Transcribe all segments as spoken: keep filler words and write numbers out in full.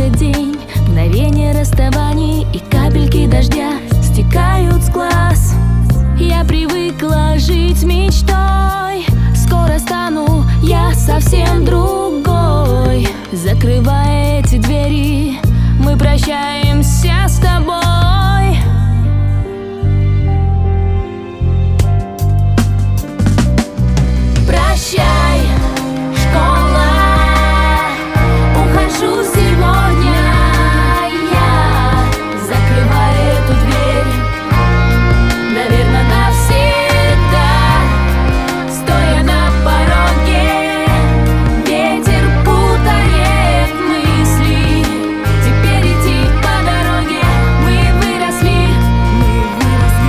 этот день. Мгновение расставаний и капельки дождя стекают с глаз. Я привыкла жить мечтой, скоро стану я совсем другой. Закрывая эти двери, мы прощаемся с тобой. Прощай, школа, ухожу сегодня я. Закрываю эту дверь, наверное, навсегда. Стоя на пороге, ветер путает мысли. Теперь идти по дороге, мы выросли, мы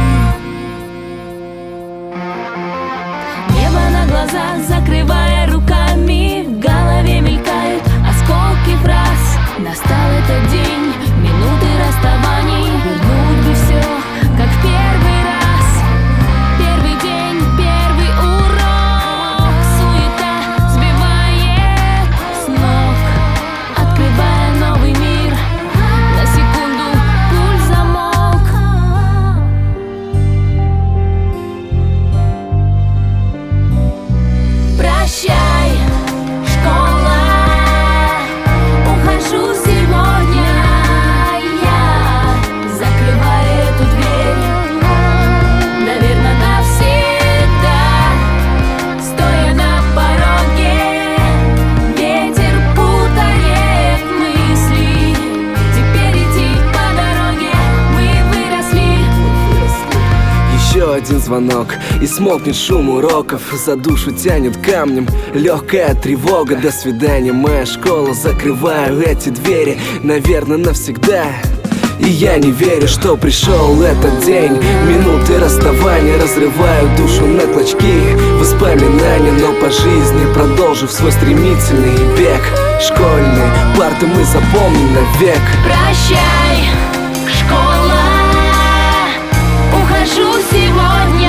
выросли. Небо на глазах, закрывая руками, в голове мелькают осколки фраз. Настал этот день, минуты расставаний, вернуть бы все, как в первый раз. Первый день, первый урок, суета сбивает с ног, открывая новый мир. На секунду пульс замолк. Прощай, школа, ухожу сегодня я. Закрываю эту дверь, наверное, навсегда. Стоя на пороге, ветер путает мысли. Теперь идти по дороге, мы выросли. Еще один звонок, и смолкнет шум уроков. За душу тянет камнем легкая тревога. До свидания, моя школа, закрываю эти двери, наверное, навсегда. И я не верю, что пришел этот день. Минуты расставания разрывают душу на клочки. Воспоминания, но по жизни продолжив свой стремительный бег. Школьные парты мы запомним навек. Прощай, школа, ухожу сегодня